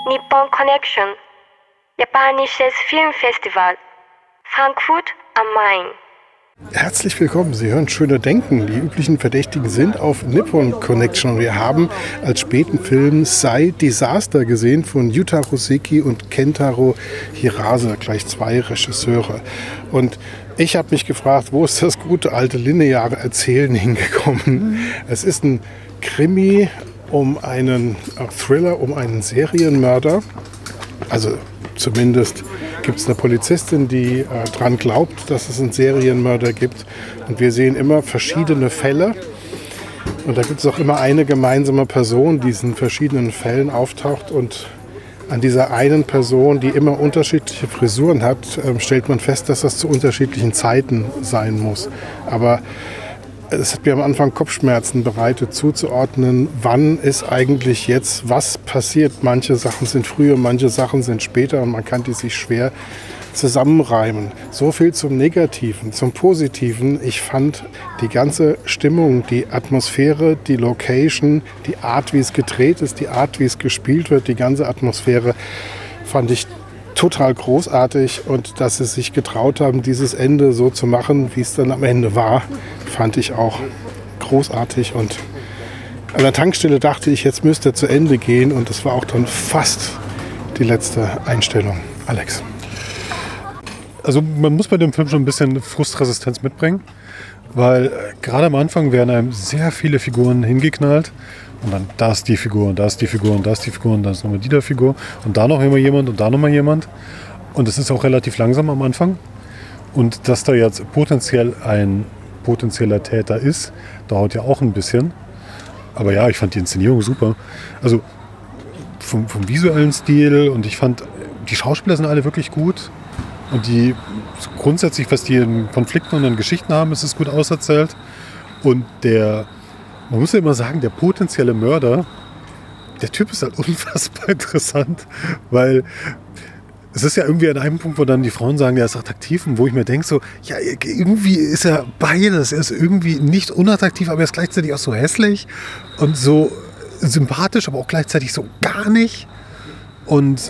Nippon Connection, japanisches Filmfestival, Frankfurt am Main. Herzlich willkommen, Sie hören Schöner Denken. Die üblichen Verdächtigen sind auf Nippon Connection. Wir haben als späten Film Sai Disaster gesehen von Yutaro Seki und Kentaro Hirase, gleich zwei Regisseure. Und ich habe mich gefragt, wo ist das gute alte lineare Erzählen hingekommen? Es ist ein Krimi um einen Thriller, um einen Serienmörder. Also zumindest gibt es eine Polizistin, die dran glaubt, dass es einen Serienmörder gibt. Und wir sehen immer verschiedene Fälle. Und da gibt es auch immer eine gemeinsame Person, die in verschiedenen Fällen auftaucht. Und an dieser einen Person, die immer unterschiedliche Frisuren hat, stellt man fest, dass das zu unterschiedlichen Zeiten sein muss. Aber es hat mir am Anfang Kopfschmerzen bereitet, zuzuordnen, wann ist eigentlich jetzt was passiert. Manche Sachen sind früher, manche Sachen sind später und man kann die sich schwer zusammenreimen. So viel zum Negativen. Zum Positiven, ich fand die ganze Stimmung, die Atmosphäre, die Location, die Art, wie es gedreht ist, die Art, wie es gespielt wird, die ganze Atmosphäre fand ich total großartig, und dass sie sich getraut haben, dieses Ende so zu machen, wie es dann am Ende war, fand ich auch großartig. Und an der Tankstelle dachte ich, jetzt müsste er zu Ende gehen, und das war auch dann fast die letzte Einstellung. Alex. Also man muss bei dem Film schon ein bisschen Frustresistenz mitbringen, weil gerade am Anfang werden einem sehr viele Figuren hingeknallt. Und dann da ist die Figur, und da ist die Figur, und da ist die Figur, und da ist nochmal die der Figur. Und da noch immer jemand, und da nochmal jemand. Und es ist auch relativ langsam am Anfang. Und dass da jetzt potenziell ein potenzieller Täter ist, dauert ja auch ein bisschen. Aber ja, ich fand die Inszenierung super. Also vom visuellen Stil, und ich fand, die Schauspieler sind alle wirklich gut. Und die grundsätzlich, was die in Konflikten und in Geschichten haben, ist es gut auserzählt. Und man muss ja immer sagen, der potenzielle Mörder, der Typ ist halt unfassbar interessant, weil es ist ja irgendwie an einem Punkt, wo dann die Frauen sagen, der ist attraktiv, und wo ich mir denke so, ja, irgendwie ist er beides. Er ist irgendwie nicht unattraktiv, aber er ist gleichzeitig auch so hässlich und so sympathisch, aber auch gleichzeitig so gar nicht. Und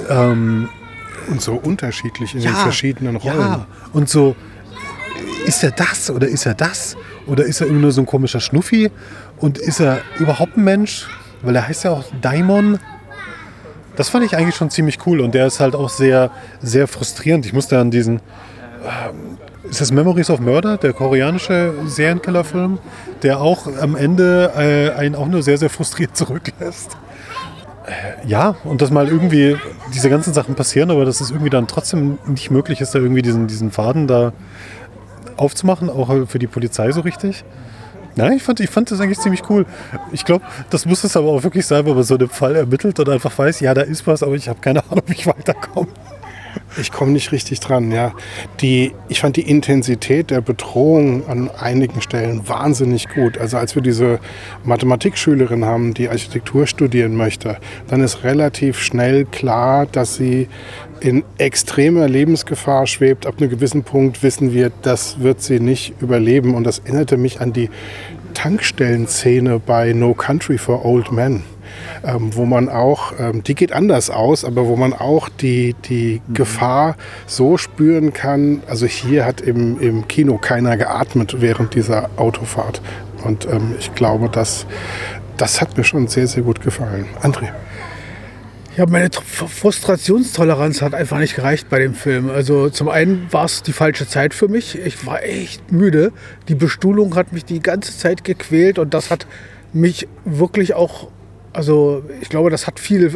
so unterschiedlich in den verschiedenen Rollen. Ja, und so, ist er das oder ist er das? Oder ist er immer nur so ein komischer Schnuffi? Und ist er überhaupt ein Mensch? Weil er heißt ja auch Daimon. Das fand ich eigentlich schon ziemlich cool. Und der ist halt auch sehr, sehr frustrierend. Ich musste an diesen... ist das Memories of Murder, der koreanische Serienkillerfilm, der auch am Ende einen auch nur sehr, sehr frustriert zurücklässt. Ja, und dass mal irgendwie diese ganzen Sachen passieren, aber dass es irgendwie dann trotzdem nicht möglich ist, da irgendwie diesen Faden da aufzumachen, auch für die Polizei so richtig. Nein, ich fand das eigentlich ziemlich cool. Ich glaube, das muss es aber auch wirklich sein, wenn man so einen Fall ermittelt und einfach weiß, ja, da ist was, aber ich habe keine Ahnung, wie ich weiterkomme. Ich komme nicht richtig dran, ja. Ich fand die Intensität der Bedrohung an einigen Stellen wahnsinnig gut. Also als wir diese Mathematikschülerin haben, die Architektur studieren möchte, dann ist relativ schnell klar, dass sie in extremer Lebensgefahr schwebt. Ab einem gewissen Punkt wissen wir, das wird sie nicht überleben. Und das erinnerte mich an die Tankstellenszene bei No Country for Old Men. Wo man auch, die geht anders aus, aber wo man auch die Gefahr so spüren kann. Also hier hat im Kino keiner geatmet während dieser Autofahrt. Und ich glaube, das hat mir schon sehr, sehr gut gefallen. André? Ja, meine Frustrationstoleranz hat einfach nicht gereicht bei dem Film. Also zum einen war es die falsche Zeit für mich. Ich war echt müde. Die Bestuhlung hat mich die ganze Zeit gequält, und das hat mich wirklich auch... Also ich glaube, das hat viel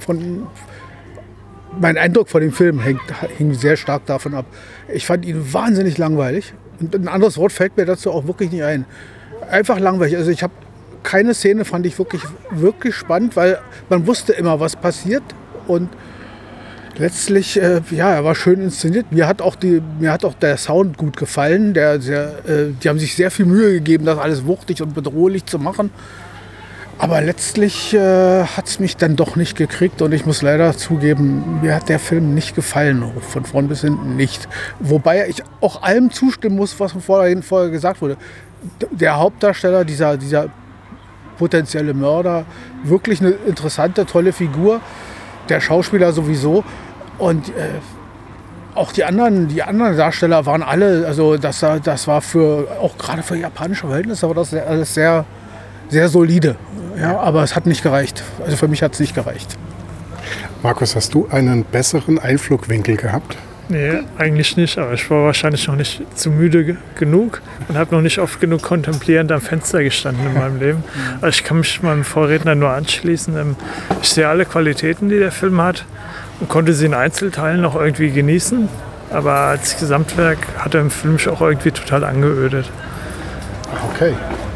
mein Eindruck von dem Film hing sehr stark davon ab. Ich fand ihn wahnsinnig langweilig. Und ein anderes Wort fällt mir dazu auch wirklich nicht ein. Einfach langweilig. Also ich habe keine Szene, fand ich wirklich, wirklich spannend, weil man wusste immer, was passiert. Und letztlich, er war schön inszeniert. Mir hat auch der Sound gut gefallen. Die haben sich sehr viel Mühe gegeben, das alles wuchtig und bedrohlich zu machen. Aber letztlich hat es mich dann doch nicht gekriegt, und ich muss leider zugeben, mir hat der Film nicht gefallen, von vorn bis hinten nicht. Wobei ich auch allem zustimmen muss, was vorher gesagt wurde. Der Hauptdarsteller, dieser potenzielle Mörder, wirklich eine interessante, tolle Figur. der Schauspieler sowieso. Und auch die anderen Darsteller waren alle, also das war auch gerade für japanische Verhältnisse, war das alles sehr, sehr solide. Ja, aber es hat nicht gereicht. Also für mich hat es nicht gereicht. Markus, hast du einen besseren Einflugwinkel gehabt? Nee, eigentlich nicht, aber ich war wahrscheinlich noch nicht zu müde genug und habe noch nicht oft genug kontemplierend am Fenster gestanden in meinem Leben. Also ich kann mich meinem Vorredner nur anschließen. Ich sehe alle Qualitäten, die der Film hat und konnte sie in Einzelteilen noch irgendwie genießen, aber als Gesamtwerk hat er im Film mich auch irgendwie total angeödet. Okay.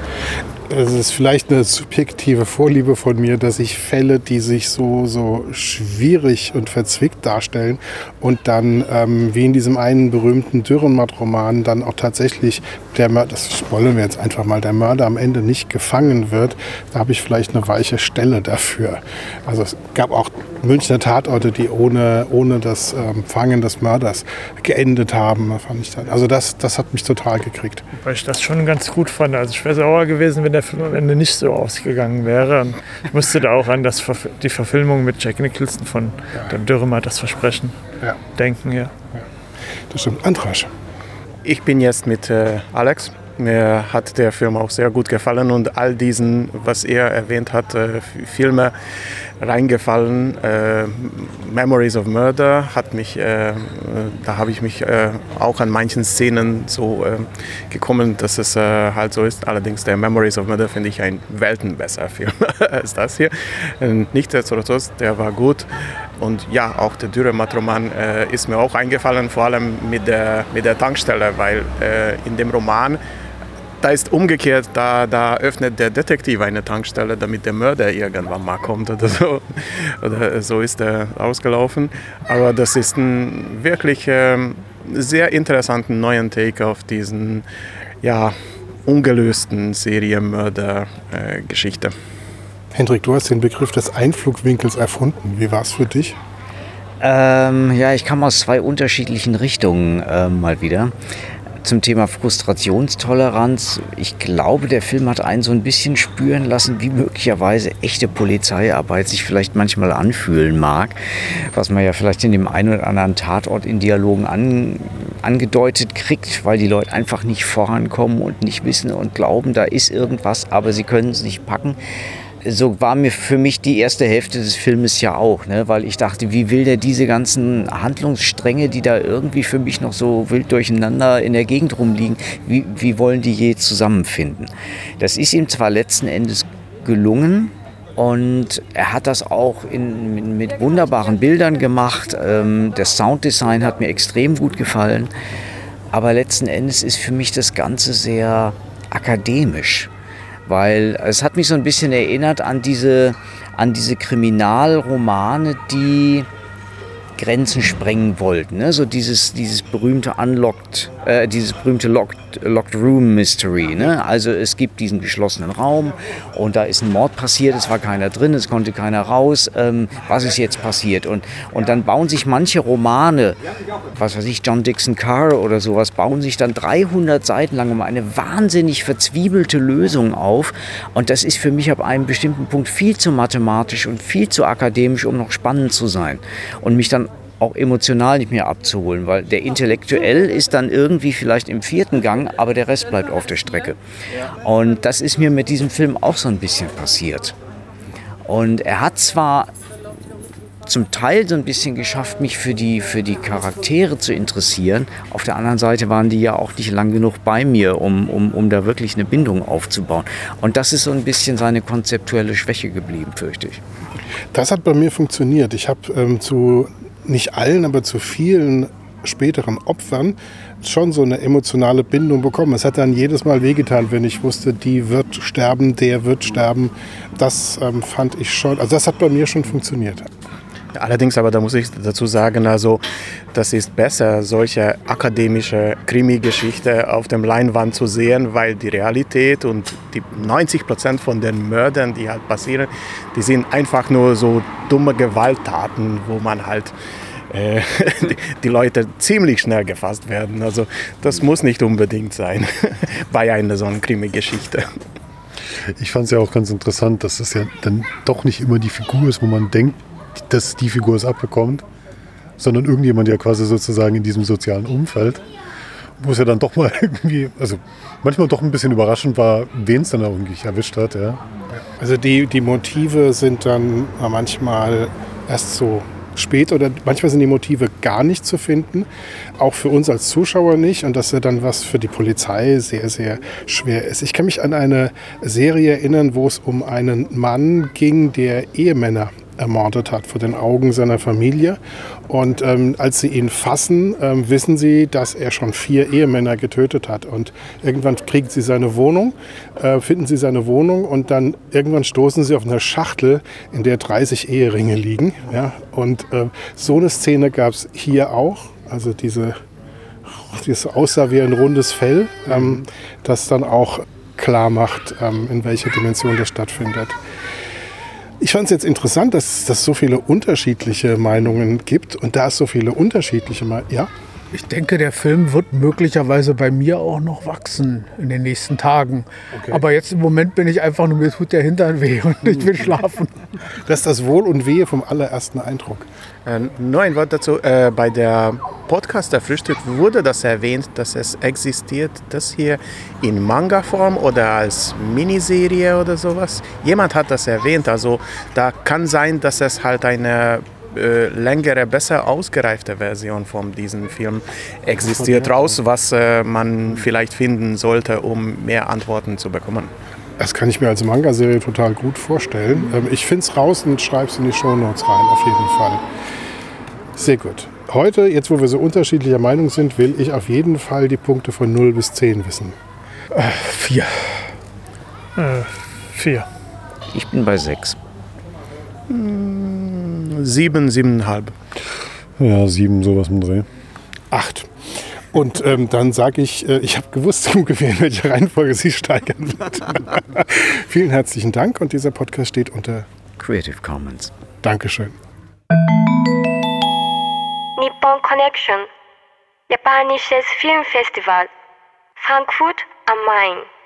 Es ist vielleicht eine subjektive Vorliebe von mir, dass ich Fälle, die sich so schwierig und verzwickt darstellen und dann, wie in diesem einen berühmten Dürrenmatt-Roman, dann auch tatsächlich das spoilern wir jetzt einfach mal, der Mörder am Ende nicht gefangen wird, da habe ich vielleicht eine weiche Stelle dafür. Also es gab auch Münchner Tatorte, die ohne das Fangen des Mörders geendet haben, fand ich dann. Also das hat mich total gekriegt. Weil ich das schon ganz gut fand. Also ich wäre sauer gewesen, wenn der Film am Ende nicht so ausgegangen wäre. Und ich musste da auch an die Verfilmung mit Jack Nicholson von dem Dürrenmatt, das Versprechen, denken. Ja. Das stimmt. Andras. Ich bin jetzt mit Alex. Mir hat der Film auch sehr gut gefallen und all diesen, was er erwähnt hat, Filme reingefallen. Memories of Murder hat mich, da habe ich mich auch an manchen Szenen so gekommen, dass es halt so ist. Allerdings der Memories of Murder finde ich ein weltenbesser Film als das hier. Nichtsdestotrotz, der war gut. Und ja, auch der Dürrenmatt-Roman ist mir auch eingefallen, vor allem mit der Tankstelle, weil in dem Roman da ist umgekehrt, da öffnet der Detektiv eine Tankstelle, damit der Mörder irgendwann mal kommt oder so. Oder so ist er ausgelaufen. Aber das ist ein wirklich sehr interessanten neuen Take auf diesen ungelösten Serienmörder-Geschichte. Hendrik, du hast den Begriff des Einflugwinkels erfunden. Wie war es für dich? Ich kam aus zwei unterschiedlichen Richtungen mal wieder. Zum Thema Frustrationstoleranz. Ich glaube, der Film hat einen so ein bisschen spüren lassen, wie möglicherweise echte Polizeiarbeit sich vielleicht manchmal anfühlen mag, was man ja vielleicht in dem einen oder anderen Tatort in Dialogen angedeutet kriegt, weil die Leute einfach nicht vorankommen und nicht wissen und glauben, da ist irgendwas, aber sie können es nicht packen. So war für mich die erste Hälfte des Filmes ja auch, ne? Weil ich dachte, wie will der diese ganzen Handlungsstränge, die da irgendwie für mich noch so wild durcheinander in der Gegend rumliegen, wie wollen die je zusammenfinden? Das ist ihm zwar letzten Endes gelungen und er hat das auch mit wunderbaren Bildern gemacht. Das Sounddesign hat mir extrem gut gefallen, aber letzten Endes ist für mich das Ganze sehr akademisch. Weil es hat mich so ein bisschen erinnert an diese Kriminalromane, die Grenzen sprengen wollten. Ne? So dieses berühmte Locked Room Mystery. Ne? Also es gibt diesen geschlossenen Raum und da ist ein Mord passiert, es war keiner drin, es konnte keiner raus. Was ist jetzt passiert? Und dann bauen sich manche Romane, was weiß ich, John Dixon Carr oder sowas, bauen sich dann 300 Seiten lang um eine wahnsinnig verzwiebelte Lösung auf. Und das ist für mich ab einem bestimmten Punkt viel zu mathematisch und viel zu akademisch, um noch spannend zu sein. Und mich dann auch emotional nicht mehr abzuholen, weil der intellektuell ist dann irgendwie vielleicht im 4. Gang, aber der Rest bleibt auf der Strecke. Und das ist mir mit diesem Film auch so ein bisschen passiert. Und er hat zwar zum Teil so ein bisschen geschafft, mich für die Charaktere zu interessieren. Auf der anderen Seite waren die ja auch nicht lang genug bei mir, um da wirklich eine Bindung aufzubauen. Und das ist so ein bisschen seine konzeptuelle Schwäche geblieben, fürchte ich. Das hat bei mir funktioniert. Ich habe zu nicht allen, aber zu vielen späteren Opfern schon so eine emotionale Bindung bekommen. Es hat dann jedes Mal wehgetan, wenn ich wusste, die wird sterben, der wird sterben. Das fand ich schon, also das hat bei mir schon funktioniert. Allerdings, aber da muss ich dazu sagen, also das ist besser, solche akademische Krimi-Geschichte auf dem Leinwand zu sehen, weil die Realität und die 90% von den Mördern, die halt passieren, die sind einfach nur so dumme Gewalttaten, wo man halt die Leute ziemlich schnell gefasst werden. Also das muss nicht unbedingt sein bei einer so einer Krimi-Geschichte. Ich fand es ja auch ganz interessant, dass es ja dann doch nicht immer die Figur ist, wo man denkt, dass die Figur es abbekommt, sondern irgendjemand ja quasi sozusagen in diesem sozialen Umfeld, wo es ja dann doch mal irgendwie, also manchmal doch ein bisschen überraschend war, wen es dann irgendwie erwischt hat. Ja. Also die Motive sind dann manchmal erst so spät oder manchmal sind die Motive gar nicht zu finden, auch für uns als Zuschauer nicht, und das ist ja dann was für die Polizei sehr, sehr schwer ist. Ich kann mich an eine Serie erinnern, wo es um einen Mann ging, der Ehemänner ermordet hat vor den Augen seiner Familie. Und als sie ihn fassen, wissen sie, dass er schon 4 Ehemänner getötet hat. Und irgendwann kriegen sie seine Wohnung, finden sie seine Wohnung und dann irgendwann stoßen sie auf eine Schachtel, in der 30 Eheringe liegen. Ja? Und so eine Szene gab es hier auch. Also dieses aussah wie ein rundes Fell, das dann auch klar macht, in welcher Dimension das stattfindet. Ich fand es jetzt interessant, dass es so viele unterschiedliche Meinungen gibt und da es so viele unterschiedliche Meinungen, ja? Ich denke, der Film wird möglicherweise bei mir auch noch wachsen in den nächsten Tagen. Okay. Aber jetzt im Moment bin ich einfach nur, mir tut der Hintern weh und ich will schlafen. Das ist das Wohl und Wehe vom allerersten Eindruck. Nur ein Wort dazu. Bei der Podcast der Frühstück wurde das erwähnt, dass es existiert, das hier in Manga-Form oder als Miniserie oder sowas. Jemand hat das erwähnt. Also da kann sein, dass es halt eine längere, besser ausgereifte Version von diesem Film existiert raus, was man vielleicht finden sollte, um mehr Antworten zu bekommen. Das kann ich mir als Manga-Serie total gut vorstellen. Ich finde es raus und schreibe es in die Shownotes rein, auf jeden Fall. Sehr gut. Heute, jetzt wo wir so unterschiedlicher Meinung sind, will ich auf jeden Fall die Punkte von 0 bis 10 wissen. 4. 4. Ich bin bei 6. 7, 7,5. Ja, 7, sowas im Dreh. 8. Und dann sage ich, ich habe gewusst ungefähr, in welcher Reihenfolge sie steigern wird. Vielen herzlichen Dank und dieser Podcast steht unter Creative Commons. Dankeschön. Nippon Connection, japanisches Filmfestival, Frankfurt am Main.